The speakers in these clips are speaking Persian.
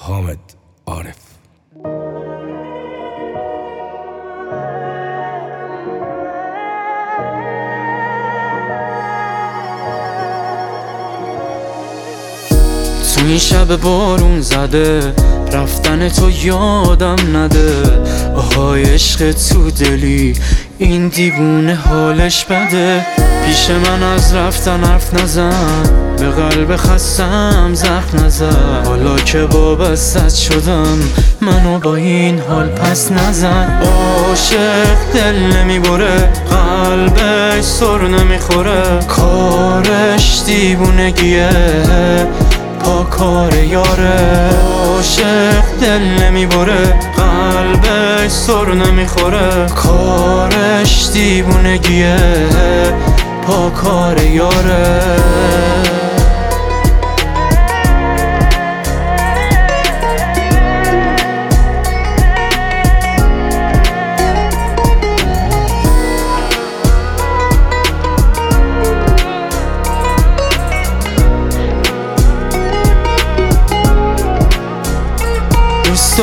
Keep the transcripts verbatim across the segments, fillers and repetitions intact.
حامد عارف. تو این شب بارون زده رفتن تو یادم نده. آهای عشق تو دلی این دیوونه حالش بده. پیش من از رفتن حرف نزن، به قلب خستم زخم نزن. حالا که وابستت شدم منو با این حال پس نزن. عاشق دل نمیبره، قلبش سر نمیخوره، کارش دیوونگیه پا کار یاره. عاشق دل نمیبره، قلبش سر نمیخوره، کارش دیوونگیه پا کار یاره. دوست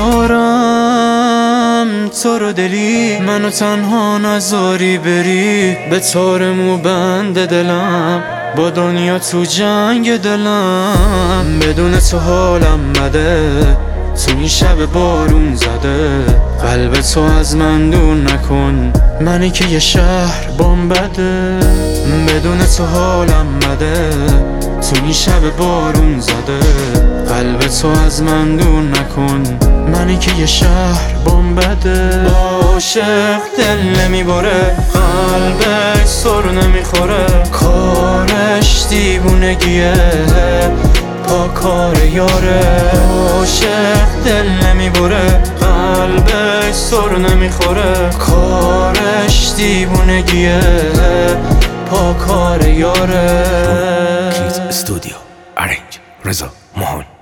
دارم تو رو دلی، منو تنها نذاری بری. به تار مو بند دلم، با دنیا تو جنگ دلم. بدون تو حالم بده، تو این شب بارون زده. قلب تو از من دور نکن، منی که یه شهر بام بده. بدون تو حالم بده، تو این شب بارون زده. قلب تو از من دور نکن، منی که یه شهر بام بده. عاشق دل نمیبره، قلبش سر نمیخوره، کارش دیوونگیه پا کار یاره. عاشق دل نمیبره، قلبش سر نمیخوره، کارش دیوونگیه پا کار یاره. کیت استودیو ارنج رضا مهان.